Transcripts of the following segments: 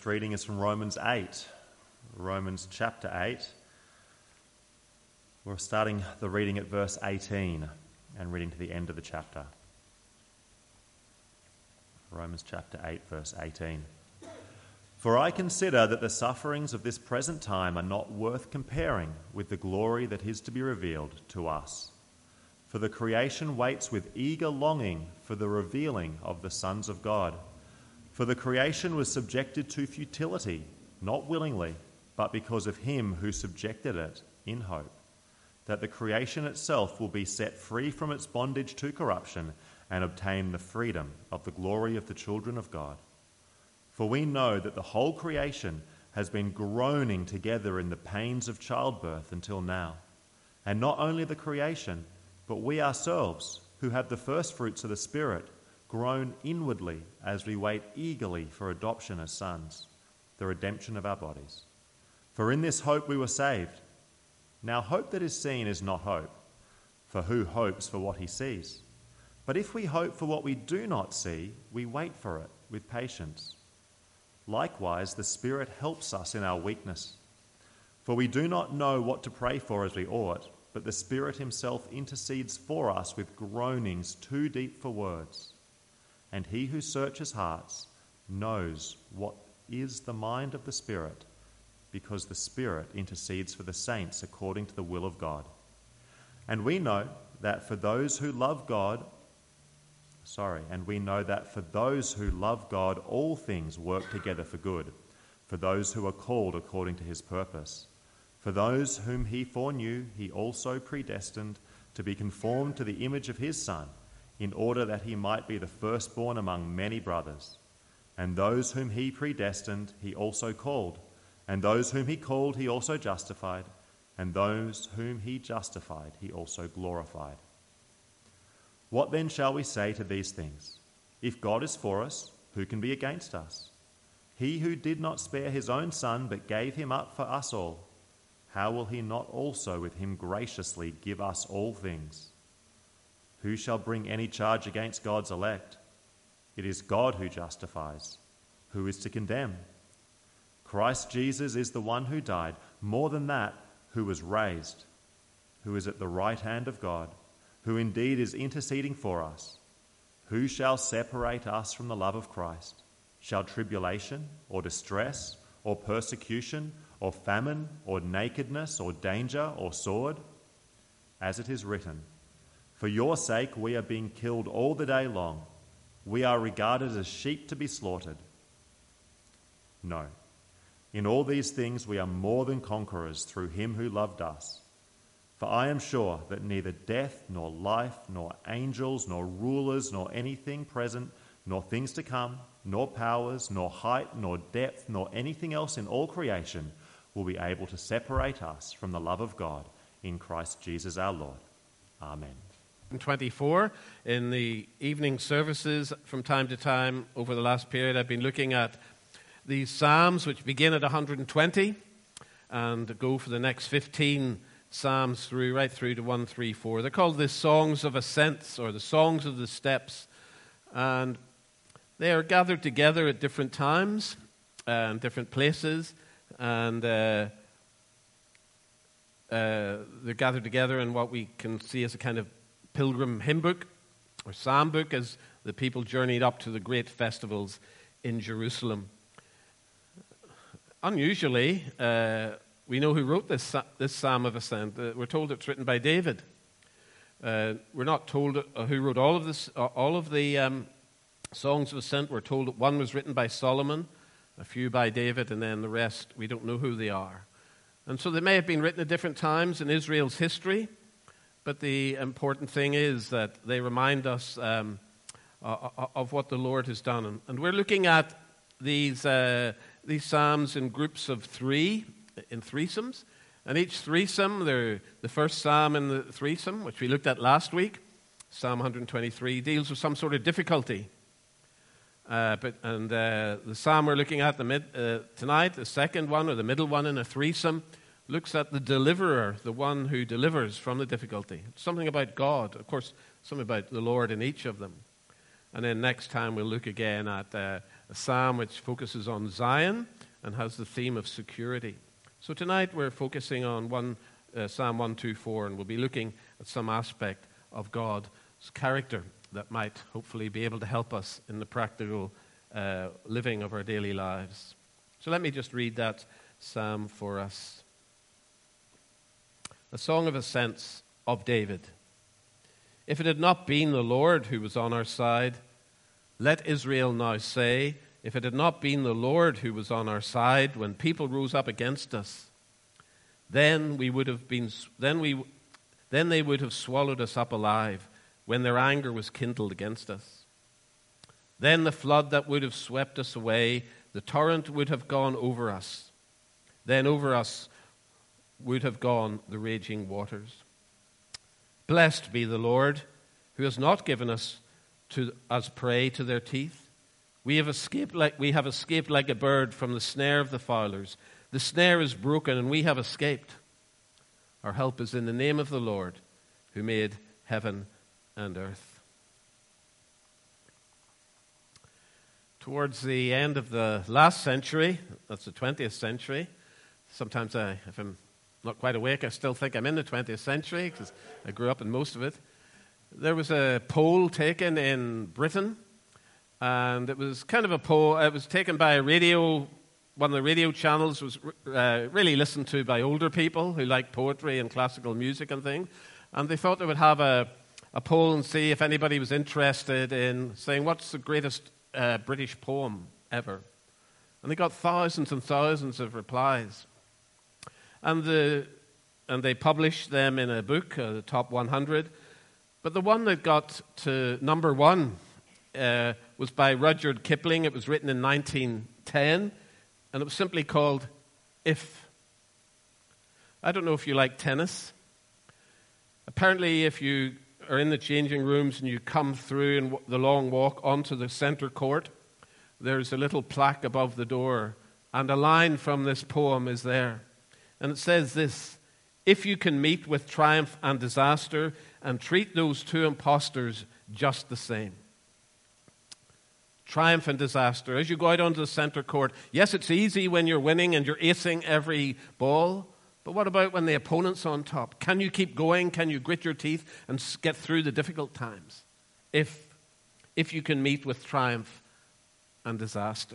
Reading is from Romans 8, Romans chapter 8. We're starting the reading at verse 18 and reading to the end of the chapter. Romans chapter 8, verse 18. For I consider that the sufferings of this present time are not worth comparing with the glory that is to be revealed to us. For the creation waits with eager longing for the revealing of the sons of God. For the creation was subjected to futility, not willingly, but because of him who subjected it in hope, that the creation itself will be set free from its bondage to corruption and obtain the freedom of the glory of the children of God. For we know that the whole creation has been groaning together in the pains of childbirth until now. And not only the creation, but we ourselves, who have the first fruits of the Spirit, groan inwardly as we wait eagerly for adoption as sons, the redemption of our bodies. For in this hope we were saved. Now hope that is seen is not hope, for who hopes for what he sees? But if we hope for what we do not see, we wait for it with patience. Likewise, the Spirit helps us in our weakness. For we do not know what to pray for as we ought, but the Spirit himself intercedes for us with groanings too deep for words. And he who searches hearts knows what is the mind of the Spirit, because the Spirit intercedes for the saints according to the will of God. And we know that for those who love God, all things work together for good, for those who are called according to his purpose. For those whom he foreknew, he also predestined to be conformed to the image of his Son, in order that he might be the firstborn among many brothers. And those whom he predestined, he also called. And those whom he called, he also justified. And those whom he justified, he also glorified. What then shall we say to these things? If God is for us, who can be against us? He who did not spare his own Son, but gave him up for us all, how will he not also with him graciously give us all things? Who shall bring any charge against God's elect? It is God who justifies. Who is to condemn? Christ Jesus is the one who died, more than that, who was raised, who is at the right hand of God, who indeed is interceding for us. Who shall separate us from the love of Christ? Shall tribulation, or distress, or persecution, or famine, or nakedness, or danger, or sword? As it is written, for your sake we are being killed all the day long. We are regarded as sheep to be slaughtered. No, in all these things we are more than conquerors through him who loved us. For I am sure that neither death, nor life, nor angels, nor rulers, nor anything present, nor things to come, nor powers, nor height, nor depth, nor anything else in all creation will be able to separate us from the love of God in Christ Jesus our Lord. Amen. 24 in the evening services from time to time over the last period. I've been looking at these Psalms which begin at 120 and go for the next 15 Psalms right through to 134. They're called the Songs of Ascents or the Songs of the Steps, and they are gathered together at different times and different places, and they're gathered together in what we can see as a kind of pilgrim hymn book or psalm book as the people journeyed up to the great festivals in Jerusalem. Unusually, we know who wrote this Psalm of Ascent. We're told it's written by David. We're not told who wrote all of the Songs of Ascent. We're told that one was written by Solomon, a few by David, and then the rest, we don't know who they are. And so they may have been written at different times in Israel's history, but the important thing is that they remind us of what the Lord has done. And we're looking at these psalms in groups of three, in threesomes. And each threesome, the first psalm in the threesome, which we looked at last week, Psalm 123, deals with some sort of difficulty. The psalm we're looking at tonight, the second one or the middle one in a threesome, looks at the deliverer, the one who delivers from the difficulty. Something about God, of course, something about the Lord in each of them. And then next time we'll look again at a psalm which focuses on Zion and has the theme of security. So tonight we're focusing on Psalm 124, and we'll be looking at some aspect of God's character that might hopefully be able to help us in the practical living of our daily lives. So let me just read that psalm for us. A song of ascents of David. If it had not been the Lord who was on our side, let Israel now say, if it had not been the Lord who was on our side when people rose up against us, then they would have swallowed us up alive when their anger was kindled against us. Then the flood that would have swept us away, the torrent would have gone over us. Then over us would have gone the raging waters. Blessed be the Lord, who has not given us as prey to their teeth. We have escaped like a bird from the snare of the fowlers. The snare is broken, and we have escaped. Our help is in the name of the Lord, who made heaven and earth. Towards the end of the last century, that's the 20th century, sometimes if I'm not quite awake, I still think I'm in the 20th century because I grew up in most of it. There was a poll taken in Britain, and it was kind of a poll. It was taken by one of the radio channels was really listened to by older people who like poetry and classical music and things. And they thought they would have a poll and see if anybody was interested in saying, what's the greatest British poem ever? And they got thousands and thousands of replies. And they published them in a book, the top 100. But the one that got to number one was by Rudyard Kipling. It was written in 1910, and it was simply called If. I don't know if you like tennis. Apparently, if you are in the changing rooms and you come through in the long walk onto the center court, there's a little plaque above the door, and a line from this poem is there. And it says this: if you can meet with triumph and disaster and treat those two impostors just the same. Triumph and disaster. As you go out onto the center court, yes, it's easy when you're winning and you're acing every ball, but what about when the opponent's on top? Can you keep going? Can you grit your teeth and get through the difficult times? If you can meet with triumph and disaster.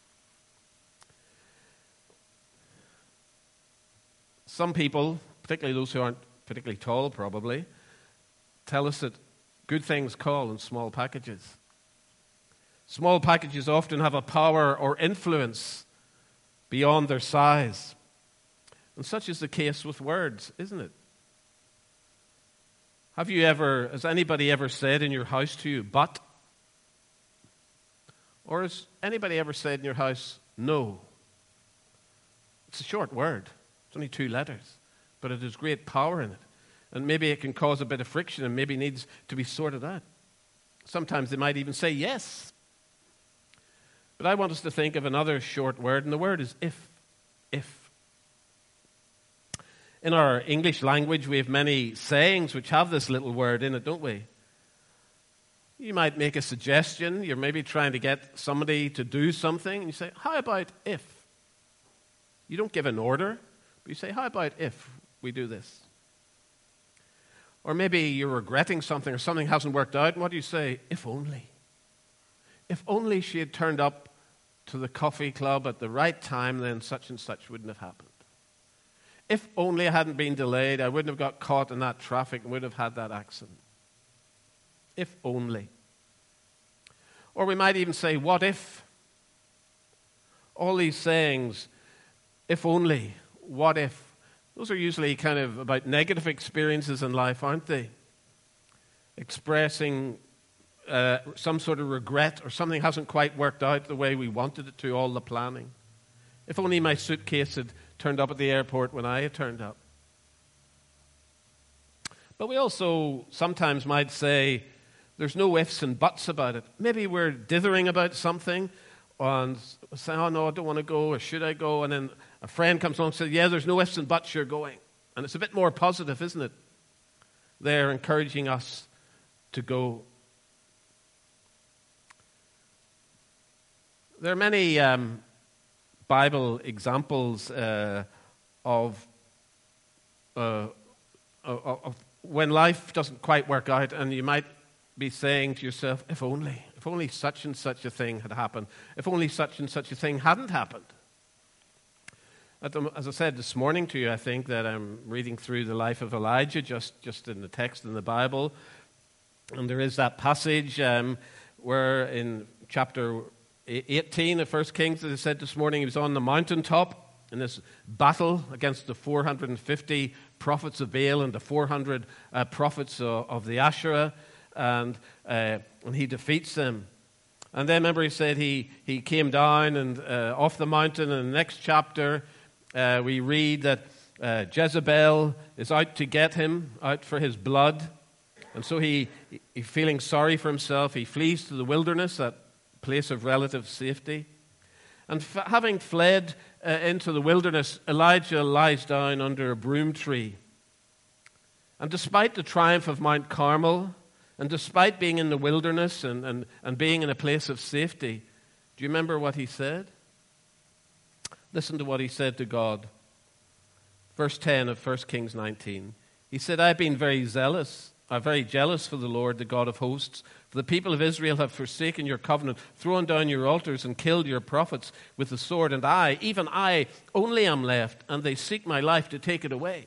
Some people, particularly those who aren't particularly tall probably, tell us that good things call in small packages. Small packages often have a power or influence beyond their size. And such is the case with words, isn't it? Has anybody ever said in your house to you, but? Or has anybody ever said in your house, no? It's a short word. It's only 2 letters, but it has great power in it. And maybe it can cause a bit of friction and maybe needs to be sorted out. Sometimes they might even say yes. But I want us to think of another short word, and the word is if. If. In our English language, we have many sayings which have this little word in it, don't we? You might make a suggestion. You're maybe trying to get somebody to do something, and you say, how about if? You don't give an order. But you say, how about if we do this? Or maybe you're regretting something or something hasn't worked out, and what do you say? If only. If only she had turned up to the coffee club at the right time, then such and such wouldn't have happened. If only I hadn't been delayed, I wouldn't have got caught in that traffic and would have had that accident. If only. Or we might even say, what if? All these sayings, if only. What if? Those are usually kind of about negative experiences in life, aren't they? Expressing some sort of regret or something hasn't quite worked out the way we wanted it to, all the planning. If only my suitcase had turned up at the airport when I had turned up. But we also sometimes might say there's no ifs and buts about it. Maybe we're dithering about something and say, oh no, I don't want to go, or should I go? And then a friend comes along and says, yeah, there's no ifs and buts, you're going. And it's a bit more positive, isn't it? They're encouraging us to go. There are many Bible examples of when life doesn't quite work out, and you might be saying to yourself, if only such and such a thing had happened, if only such and such a thing hadn't happened. As I said this morning to you, I think that I'm reading through the life of Elijah, just in the text in the Bible, and there is that passage where in chapter 18 of 1 Kings, as I said this morning, he was on the mountaintop in this battle against the 450 prophets of Baal and the 400 prophets of the Asherah, and he defeats them. And then remember he said he came down and off the mountain, and in the next chapter we read that Jezebel is out to get him, out for his blood. And so he feeling sorry for himself, he flees to the wilderness, that place of relative safety. And having fled into the wilderness, Elijah lies down under a broom tree. And despite the triumph of Mount Carmel, and despite being in the wilderness and being in a place of safety, do you remember what he said? Listen to what he said to God. Verse 10 of 1 Kings 19. He said, I've been very jealous for the Lord, the God of hosts. For the people of Israel have forsaken your covenant, thrown down your altars, and killed your prophets with the sword. And I, even I, only am left, and they seek my life to take it away.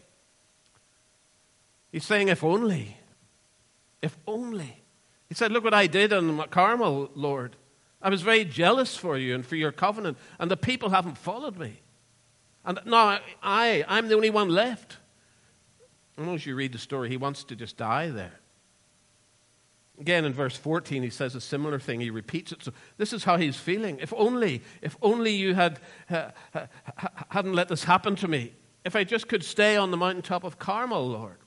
He's saying, if only. If only. He said, look what I did on Carmel, Lord. I was very jealous for you and for your covenant, and the people haven't followed me. And now I'm the only one left. And as you read the story, he wants to just die there. Again, in verse 14, he says a similar thing. He repeats it. So this is how he's feeling. If only you hadn't let this happen to me. If I just could stay on the mountaintop of Carmel, Lord.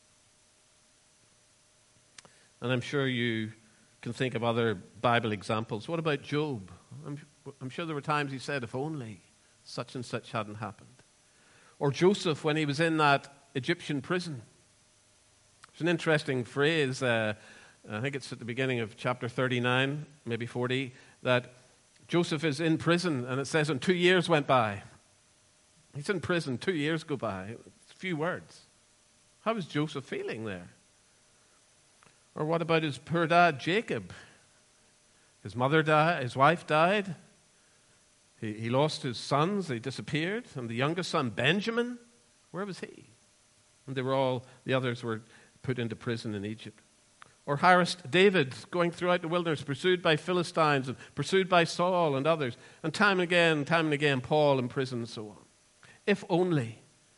And I'm sure you can think of other Bible examples. What about Job? I'm sure there were times he said, if only such and such hadn't happened. Or Joseph, when he was in that Egyptian prison. It's an interesting phrase. I think it's at the beginning of chapter 39, maybe 40, that Joseph is in prison, and it says, and 2 years went by. He's in prison, 2 years go by. It's a few words. How was Joseph feeling there? Or what about his poor dad, Jacob? His mother died, his wife died. He lost his sons, they disappeared. And the youngest son, Benjamin, where was he? And the others were put into prison in Egypt. Or harassed David, going throughout the wilderness, pursued by Philistines, and pursued by Saul and others. And time and again, Paul in prison and so on. If only.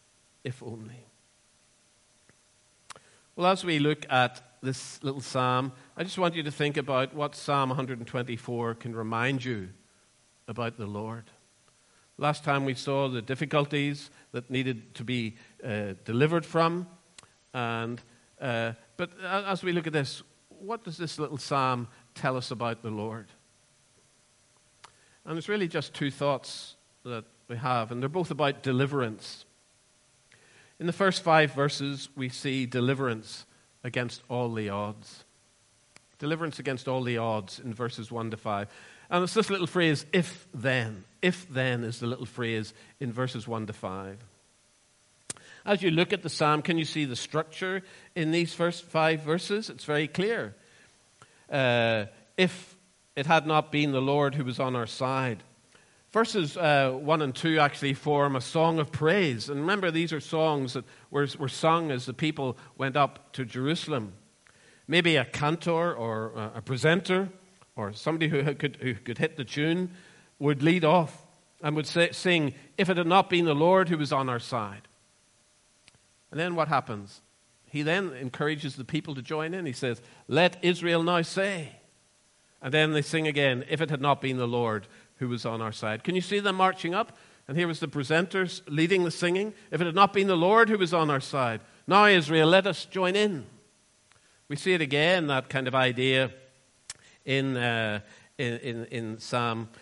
Well, as we look at this little psalm, I just want you to think about what Psalm 124 can remind you about the Lord. Last time we saw the difficulties that needed to be delivered from. But as we look at this, what does this little psalm tell us about the Lord? And it's really just two thoughts that we have, and they're both about deliverance. In the first 5 verses, we see deliverance against all the odds. Deliverance against all the odds in verses 1 to 5. And it's this little phrase, if then. If then is the little phrase in verses 1 to 5. As you look at the psalm, can you see the structure in these first 5 verses? It's very clear. If it had not been the Lord who was on our side. Verses 1 and 2 actually form a song of praise. And remember, these are songs that were sung as the people went up to Jerusalem. Maybe a cantor or a presenter or somebody who could hit the tune would lead off and would sing, if it had not been the Lord who was on our side. And then what happens? He then encourages the people to join in. He says, let Israel now say. And then they sing again, if it had not been the Lord who was on our side. Can you see them marching up? And here was the presenters leading the singing. If it had not been the Lord who was on our side. Now, Israel, let us join in. We see it again, that kind of idea in Psalm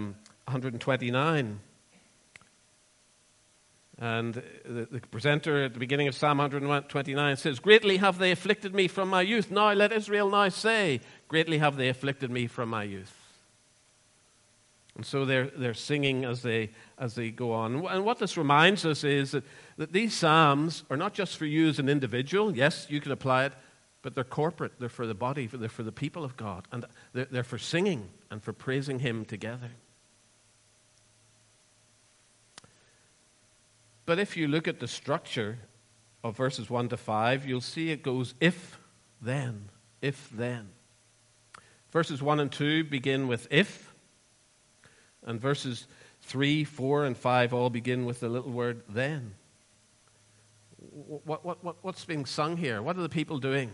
129. And the presenter at the beginning of Psalm 129 says, greatly have they afflicted me from my youth. Now let Israel now say, greatly have they afflicted me from my youth. And so they're singing as they go on. And what this reminds us is that these psalms are not just for you as an individual. Yes, you can apply it, but they're corporate. They're for the body. They're for the people of God. And they're for singing and for praising Him together. But if you look at the structure of verses 1 to 5, you'll see it goes if, then, if, then. Verses 1 and 2 begin with if, and verses 3, 4, and 5 all begin with the little word then. What's being sung here? What are the people doing?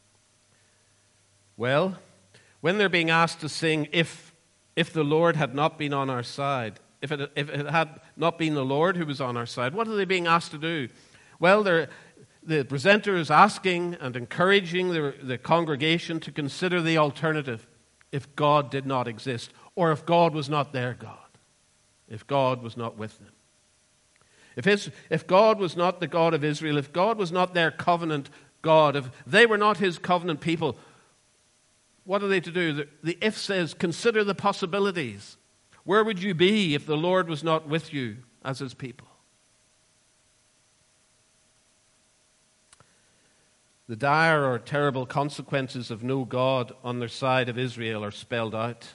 Well, when they're being asked to sing if the Lord had not been on our side, if it had not been the Lord who was on our side, what are they being asked to do? Well, the presenter is asking and encouraging the congregation to consider the alternative if God did not exist, or if God was not their God, if God was not with them. If God was not the God of Israel, if God was not their covenant God, if they were not His covenant people, what are they to do? The if says, consider the possibilities. Where would you be if the Lord was not with you as His people? The dire or terrible consequences of no God on their side of Israel are spelled out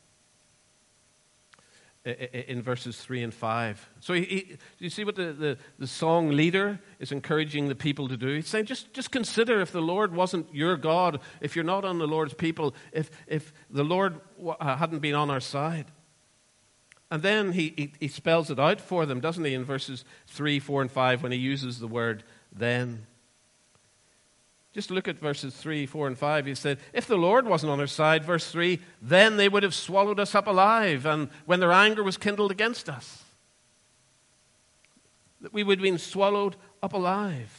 in verses 3 and 5. So you see what the song leader is encouraging the people to do? He's saying, just consider if the Lord wasn't your God, if you're not on the Lord's people, if the Lord hadn't been on our side. And then he spells it out for them, doesn't he, in verses 3, 4, and 5 when he uses the word then. Just look at verses 3, 4, and 5. He said, if the Lord wasn't on our side, verse 3, then they would have swallowed us up alive, and when their anger was kindled against us, that we would have been swallowed up alive.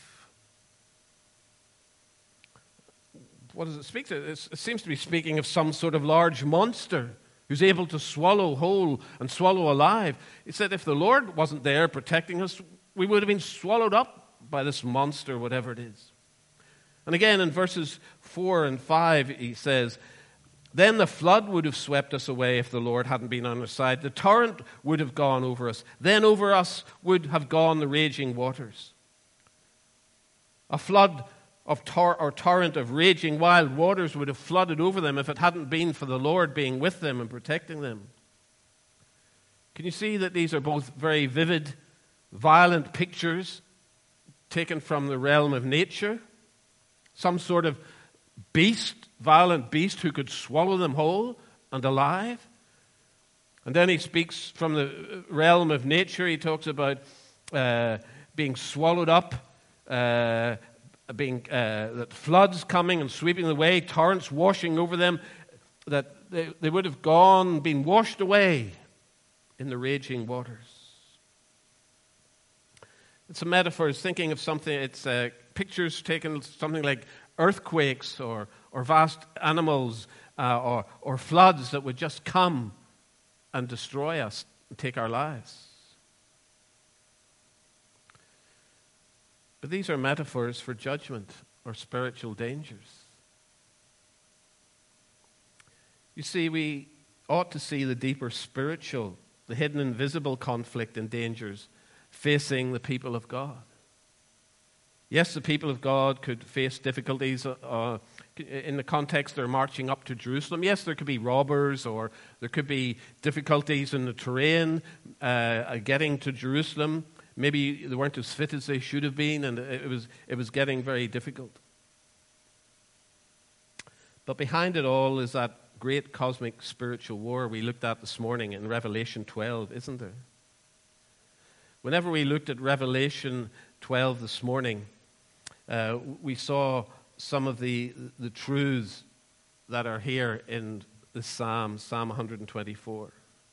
What does it speak to? It seems to be speaking of some sort of large monster who's able to swallow whole and swallow alive. He said if the Lord wasn't there protecting us, we would have been swallowed up by this monster, whatever it is. And again, in verses 4 and 5, he says, then the flood would have swept us away if the Lord hadn't been on our side. The torrent would have gone over us. Then over us would have gone the raging waters. A flood of torrent of raging wild waters would have flooded over them if it hadn't been for the Lord being with them and protecting them. Can you see that these are both very vivid, violent pictures taken from the realm of nature? Some sort of beast, violent beast who could swallow them whole and alive. And then he speaks from the realm of nature. He talks about being swallowed up, that floods coming and sweeping away, torrents washing over them, that they would have been washed away in the raging waters. It's a metaphor. It's thinking of something. It's pictures taken something like earthquakes or vast animals or floods that would just come and destroy us and take our lives. But these are metaphors for judgment or spiritual dangers. You see, we ought to see the deeper spiritual, the hidden invisible conflict and dangers facing the people of God. Yes, the people of God could face difficulties in the context they're marching up to Jerusalem. Yes, there could be robbers or there could be difficulties in the terrain getting to Jerusalem. Maybe they weren't as fit as they should have been, and it was getting very difficult. But behind it all is that great cosmic spiritual war we looked at this morning in Revelation 12, isn't there? Whenever we looked at Revelation 12 this morning, we saw some of the truths that are here in the Psalm 124.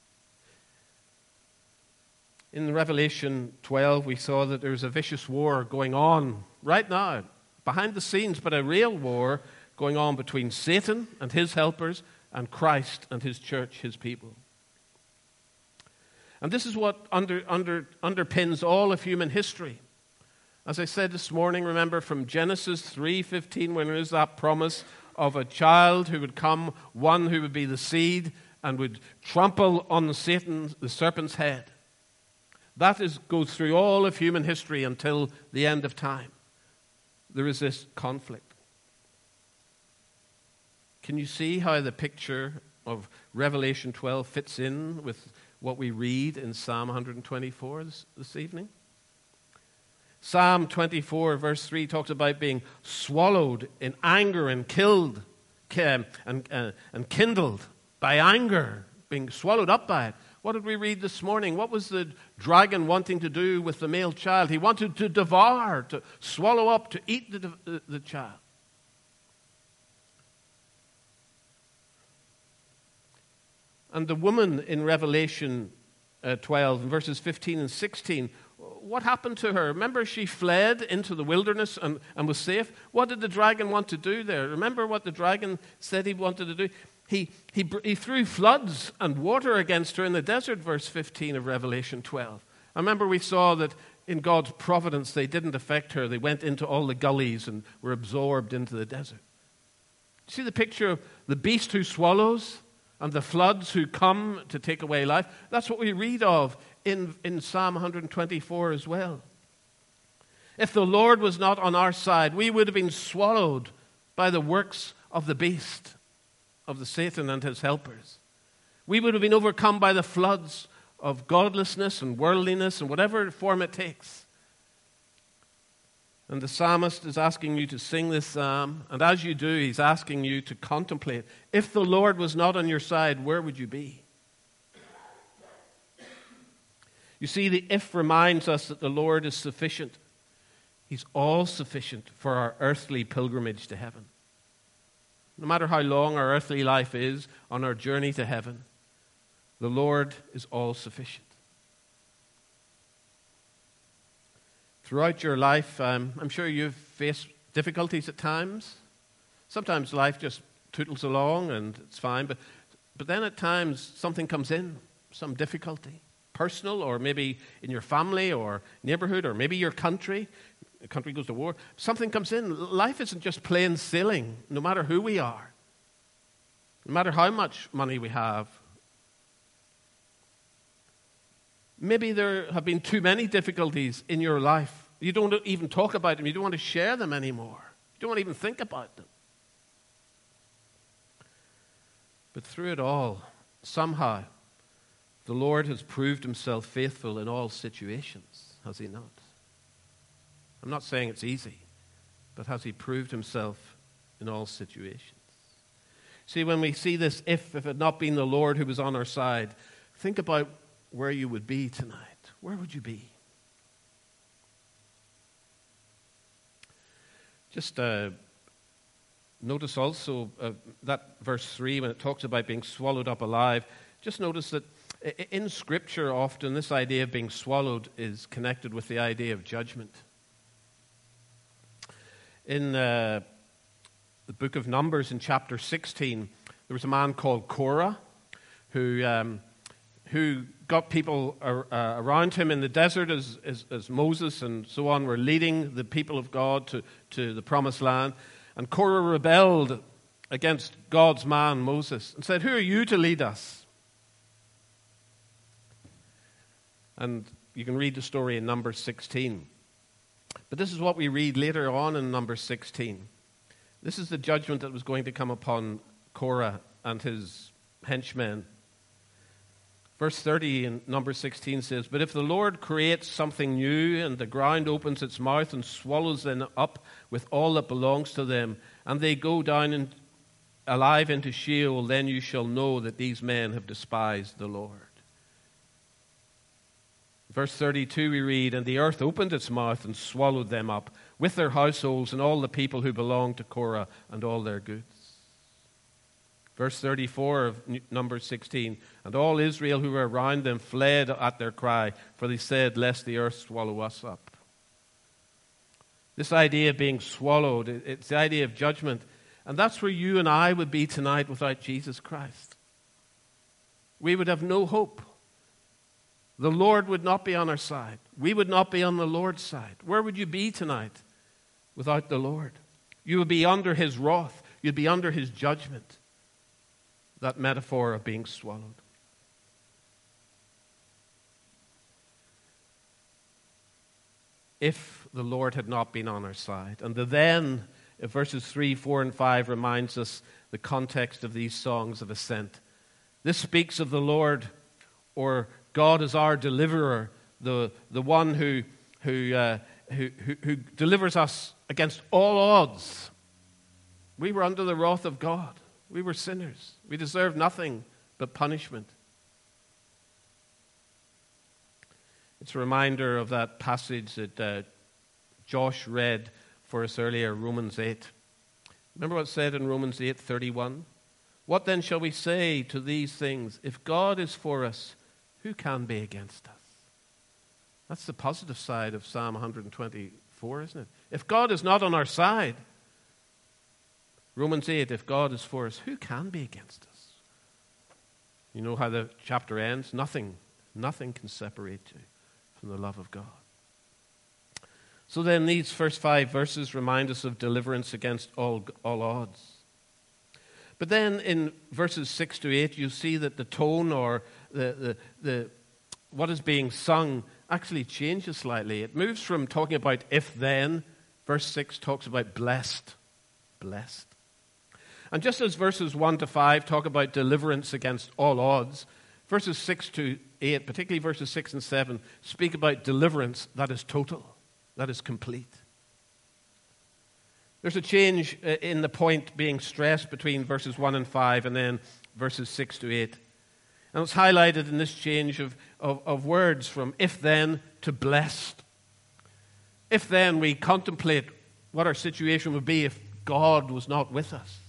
In Revelation 12, we saw that there's a vicious war going on right now, behind the scenes, but a real war going on between Satan and his helpers and Christ and his church, his people. And this is what underpins all of human history. As I said this morning, remember from Genesis 3:15, when there is that promise of a child who would come, one who would be the seed and would trample on the serpent's head. That goes through all of human history until the end of time. There is this conflict. Can you see how the picture of Revelation 12 fits in with what we read in Psalm 124 this evening? Psalm 24, verse 3 talks about being swallowed in anger and killed and kindled by anger, being swallowed up by it. What did we read this morning? What was the dragon wanting to do with the male child? He wanted to devour, to swallow up, to eat the child. And the woman in Revelation 12, verses 15 and 16, what happened to her? Remember, she fled into the wilderness and was safe. What did the dragon want to do there? Remember what the dragon said he wanted to do? He threw floods and water against her in the desert, verse 15 of Revelation 12. I remember we saw that in God's providence they didn't affect her. They went into all the gullies and were absorbed into the desert. See the picture of the beast who swallows and the floods who come to take away life? That's what we read of in Psalm 124 as well. If the Lord was not on our side, we would have been swallowed by the works of the beast, of the Satan and his helpers. We would have been overcome by the floods of godlessness and worldliness and whatever form it takes. And the psalmist is asking you to sing this psalm, and as you do, he's asking you to contemplate. If the Lord was not on your side, where would you be? You see, the if reminds us that the Lord is sufficient. He's all sufficient for our earthly pilgrimage to heaven. No matter how long our earthly life is on our journey to heaven, the Lord is all sufficient. Throughout your life, I'm sure you've faced difficulties at times. Sometimes life just tootles along and it's fine, but then at times something comes in, some difficulty. Personal, or maybe in your family or neighborhood, or maybe your country. The country goes to war. Something comes in. Life isn't just plain sailing, no matter who we are, no matter how much money we have. Maybe there have been too many difficulties in your life. You don't even talk about them. You don't want to share them anymore. You don't want to even think about them. But through it all, somehow, the Lord has proved himself faithful in all situations, has he not? I'm not saying it's easy, but has he proved himself in all situations? See, when we see this, if it had not been the Lord who was on our side, think about where you would be tonight. Where would you be? Just notice also that verse 3, when it talks about being swallowed up alive, just notice that in Scripture, often this idea of being swallowed is connected with the idea of judgment. In the book of Numbers, in chapter 16, there was a man called Korah who got people around him in the desert as Moses and so on were leading the people of God to the promised land. And Korah rebelled against God's man, Moses, and said, "Who are you to lead us?" And you can read the story in Numbers 16. But this is what we read later on in Numbers 16. This is the judgment that was going to come upon Korah and his henchmen. Verse 30 in Numbers 16 says, "But if the Lord creates something new, and the ground opens its mouth and swallows them up with all that belongs to them, and they go down alive into Sheol, then you shall know that these men have despised the Lord." Verse 32 we read, "And the earth opened its mouth and swallowed them up, with their households and all the people who belonged to Korah and all their goods." Verse 34 of Numbers 16, "And all Israel who were around them fled at their cry, for they said, 'Lest the earth swallow us up.'" This idea of being swallowed, it's the idea of judgment. And that's where you and I would be tonight without Jesus Christ. We would have no hope. The Lord would not be on our side. We would not be on the Lord's side. Where would you be tonight without the Lord? You would be under his wrath. You'd be under his judgment. that metaphor of being swallowed. If the Lord had not been on our side. And the then, verses 3, 4, and 5 reminds us the context of these songs of ascent. This speaks of the Lord, or God as our deliverer, the one who delivers us against all odds. We were under the wrath of God. We were sinners. We deserved nothing but punishment. It's a reminder of that passage that Josh read for us earlier, Romans 8. Remember what it said in Romans 8:31? What then shall we say to these things? If God is for us, who can be against us? That's the positive side of Psalm 124, isn't it? If God is not on our side, Romans 8, if God is for us, who can be against us? You know how the chapter ends? Nothing can separate you from the love of God. So then these first 5 verses remind us of deliverance against all odds. But then in verses 6 to 8, you see that the tone or the what is being sung actually changes slightly. It moves from talking about if then, verse 6 talks about blessed. Blessed. And just as verses 1 to 5 talk about deliverance against all odds, verses 6 to 8, particularly verses 6 and 7, speak about deliverance that is total, that is complete. There's a change in the point being stressed between verses 1 and 5 and then verses 6 to 8. And it's highlighted in this change of words from if then to blessed. If then we contemplate what our situation would be if God was not with us.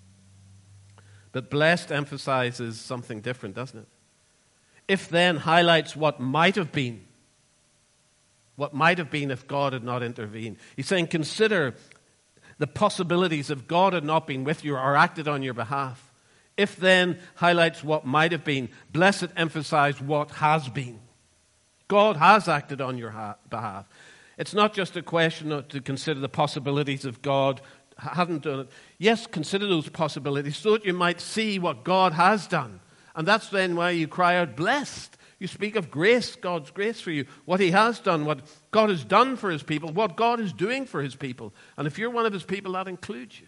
But blessed emphasizes something different, doesn't it? If then highlights what might have been. What might have been if God had not intervened. He's saying consider the possibilities if God had not been with you or acted on your behalf. If then highlights what might have been. Blessed emphasize what has been. God has acted on your behalf. It's not just a question to consider the possibilities if God hadn't done it. Yes, consider those possibilities so that you might see what God has done. And that's then why you cry out, blessed. You speak of grace, God's grace for you, what he has done, what God has done for his people, what God is doing for his people. And if you're one of his people, that includes you.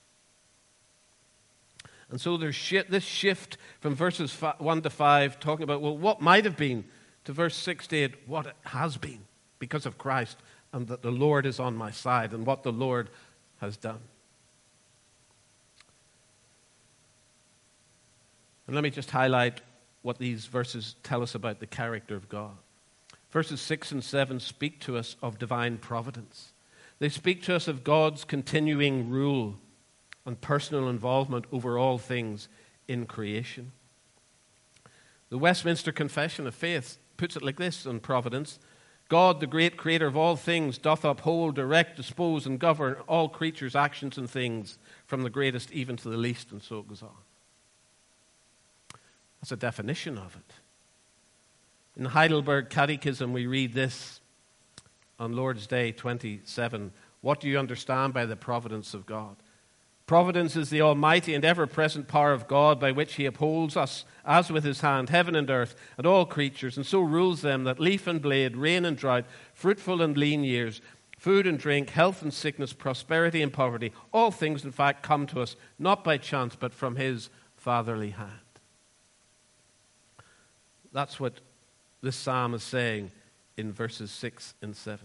And so there's this shift from verses 1 to 5 talking about, well, what might have been, to verse 6 to 8, what it has been because of Christ and that the Lord is on my side and what the Lord has done. And let me just highlight what these verses tell us about the character of God. Verses 6 and 7 speak to us of divine providence. They speak to us of God's continuing rule and personal involvement over all things in creation. The Westminster Confession of Faith puts it like this on providence. God, the great creator of all things, doth uphold, direct, dispose, and govern all creatures' actions and things, from the greatest even to the least, and so it goes on. That's a definition of it. In the Heidelberg Catechism, we read this on Lord's Day 27. What do you understand by the providence of God? Providence is the almighty and ever-present power of God by which he upholds us, as with his hand, heaven and earth, and all creatures, and so rules them that leaf and blade, rain and drought, fruitful and lean years, food and drink, health and sickness, prosperity and poverty, all things, in fact, come to us, not by chance, but from his fatherly hand. That's what this psalm is saying in verses 6 and 7.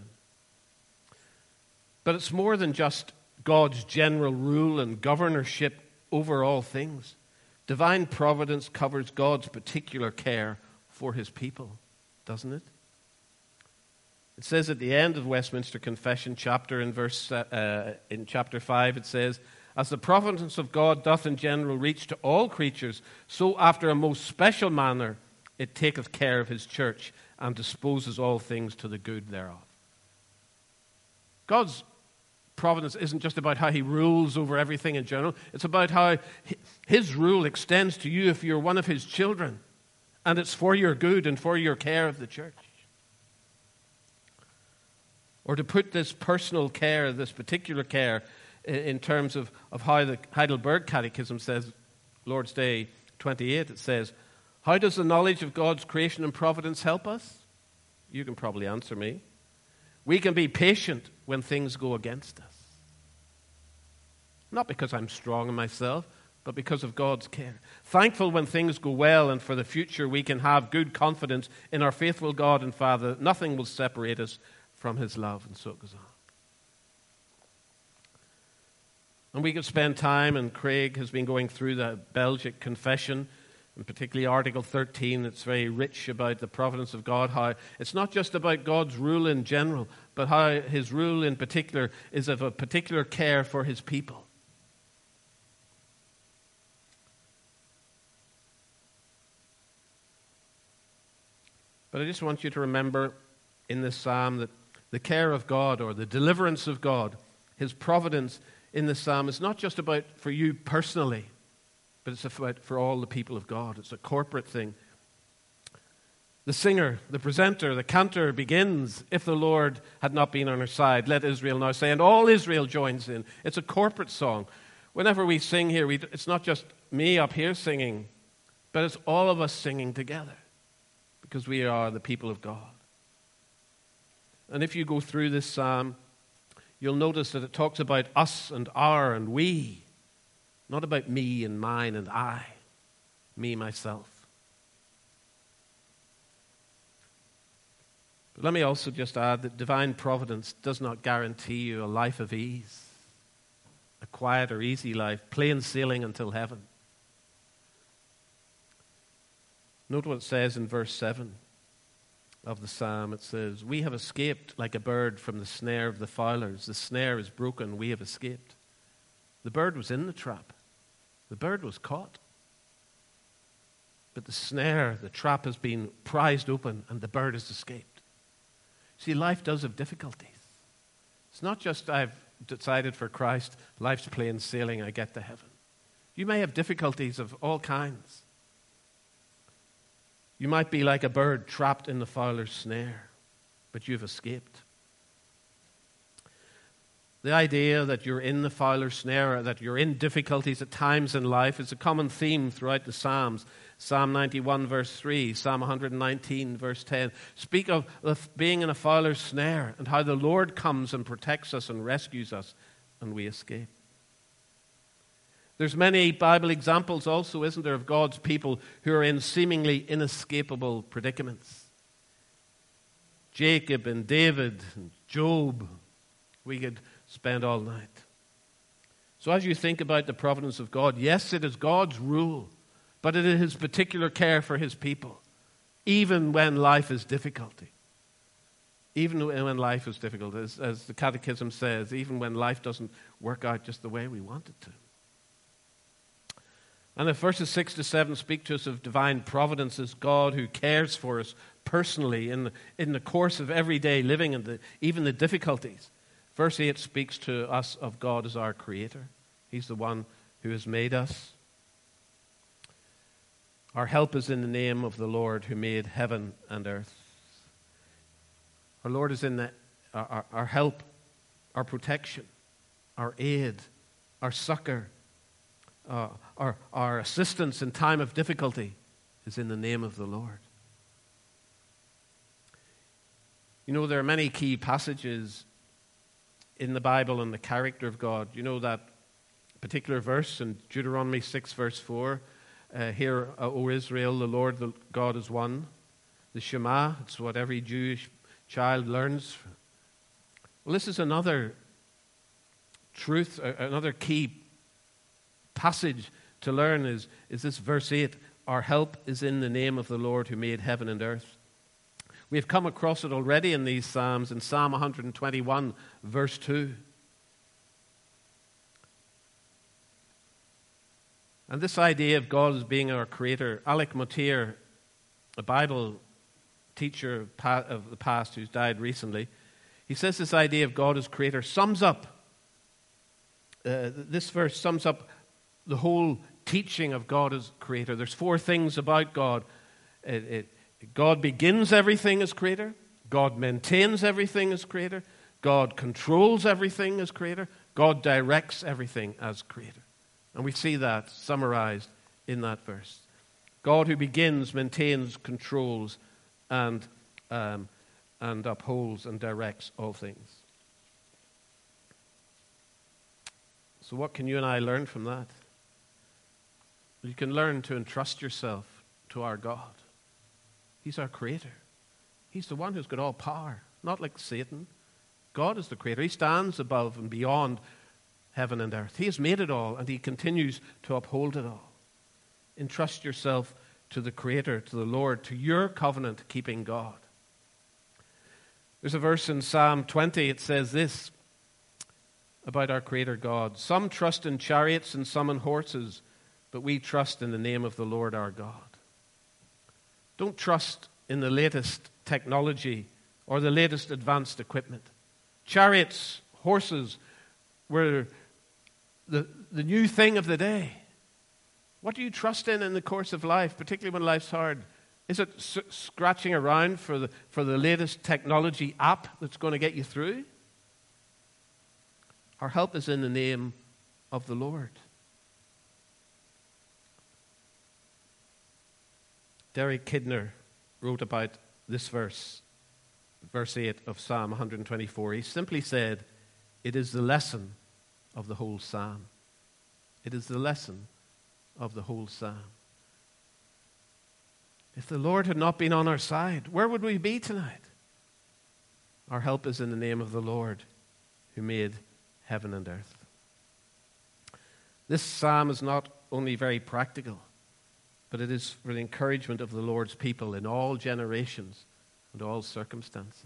But it's more than just God's general rule and governorship over all things. Divine providence covers God's particular care for his people, doesn't it? It says at the end of Westminster Confession chapter in chapter 5, it says, as the providence of God doth in general reach to all creatures, so after a most special manner it taketh care of his church and disposes all things to the good thereof. God's providence isn't just about how he rules over everything in general. It's about how his rule extends to you if you're one of his children. And it's for your good and for your care of the church. Or to put this personal care, this particular care, in terms of how the Heidelberg Catechism says, Lord's Day 28, it says, how does the knowledge of God's creation and providence help us? You can probably answer me. We can be patient when things go against us. Not because I'm strong in myself, but because of God's care. Thankful when things go well, and for the future we can have good confidence in our faithful God and Father. Nothing will separate us from His love, and so it goes on. And we could spend time, and Craig has been going through the Belgic Confession, and particularly Article 13. It's very rich about the providence of God, how it's not just about God's rule in general, but how His rule in particular is of a particular care for His people. But I just want you to remember in this psalm that the care of God, or the deliverance of God, His providence in this psalm is not just about for you personally, but it's about for all the people of God. It's a corporate thing. The singer, the presenter, the cantor begins, if the Lord had not been on our side, let Israel now say, and all Israel joins in. It's a corporate song. Whenever we sing here, it's not just me up here singing, but it's all of us singing together, because we are the people of God. And if you go through this psalm, you'll notice that it talks about us and our and we, not about me and mine and I, me, myself. But let me also just add that divine providence does not guarantee you a life of ease, a quiet or easy life, plain sailing until heaven. Note what it says in verse 7 of the psalm. It says, we have escaped like a bird from the snare of the fowlers. The snare is broken, we have escaped. The bird was in the trap. The bird was caught. But the snare, the trap has been prized open and the bird has escaped. See, life does have difficulties. It's not just I've decided for Christ, life's plain sailing, I get to heaven. You may have difficulties of all kinds. You might be like a bird trapped in the fowler's snare, but you've escaped. The idea that you're in the fowler's snare, or that you're in difficulties at times in life, is a common theme throughout the Psalms. Psalm 91 verse 3, Psalm 119 verse 10 speak of being in a fowler's snare and how the Lord comes and protects us and rescues us and we escape. There's many Bible examples also, isn't there, of God's people who are in seemingly inescapable predicaments. Jacob and David and Job. We could spend all night. So as you think about the providence of God, yes, it is God's rule, but it is His particular care for His people, even when life is difficult. Even when life is difficult, as the Catechism says, even when life doesn't work out just the way we want it to. And if verses 6 to 7 speak to us of divine providence as God who cares for us personally in the course of everyday living and even the difficulties, verse 8 speaks to us of God as our Creator. He's the one who has made us. Our help is in the name of the Lord who made heaven and earth. Our Lord is in our help, our protection, our aid, our succor, our assistance in time of difficulty is in the name of the Lord. You know, there are many key passages in the Bible on the character of God. You know that particular verse in Deuteronomy 6 verse 4, Hear, O Israel, the Lord the God is one. The Shema, it's what every Jewish child learns. Well, this is another truth, another key passage to learn is this verse 8. Our help is in the name of the Lord who made heaven and earth. We have come across it already in these Psalms, in Psalm 121, verse 2. And this idea of God as being our Creator, Alec Motyer, a Bible teacher of the past who's died recently, he says this idea of God as Creator sums up, this verse sums up the whole teaching of God as Creator. There's four things about God. God begins everything as Creator. God maintains everything as Creator. God controls everything as Creator. God directs everything as Creator. And we see that summarized in that verse. God who begins, maintains, controls, and upholds and directs all things. So what can you and I learn from that? You can learn to entrust yourself to our God. He's our creator. He's the one who's got all power, not like Satan. God is the creator. He stands above and beyond heaven and earth. He has made it all, and he continues to uphold it all. Entrust yourself to the Creator, to the Lord, to your covenant-keeping God. There's a verse in Psalm 20. It says this about our Creator God. Some trust in chariots and some in horses, but we trust in the name of the Lord our God. Don't trust in the latest technology or the latest advanced equipment. Chariots, horses were the new thing of the day. What do you trust in the course of life, particularly when life's hard? Is it scratching around for the latest technology app that's going to get you through? Our help is in the name of the Lord. Derek Kidner wrote about this verse 8 of Psalm 124. He simply said, it is the lesson of the whole psalm. It is the lesson of the whole psalm. If the Lord had not been on our side, where would we be tonight? Our help is in the name of the Lord who made heaven and earth. This psalm is not only very practical, but it is for the encouragement of the Lord's people in all generations and all circumstances.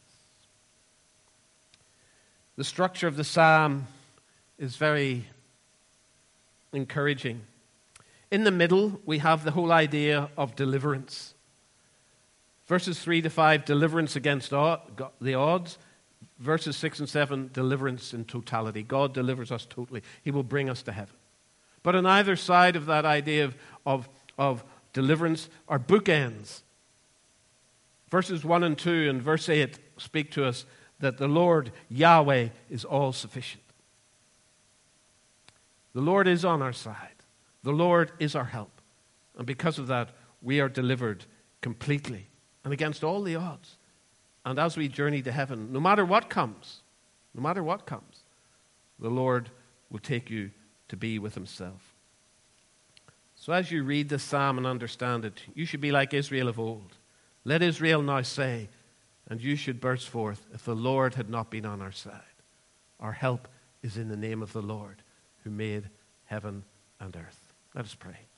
The structure of the psalm is very encouraging. In the middle, we have the whole idea of deliverance. Verses 3 to 5, deliverance against the odds. Verses 6 and 7, deliverance in totality. God delivers us totally. He will bring us to heaven. But on either side of that idea of deliverance are bookends. Verses 1 and 2 and verse 8 speak to us that the Lord, Yahweh, is all sufficient. The Lord is on our side. The Lord is our help. And because of that, we are delivered completely and against all the odds. And as we journey to heaven, no matter what comes, the Lord will take you to be with himself. So as you read this psalm and understand it, you should be like Israel of old. Let Israel now say, and you should burst forth, if the Lord had not been on our side. Our help is in the name of the Lord who made heaven and earth. Let us pray.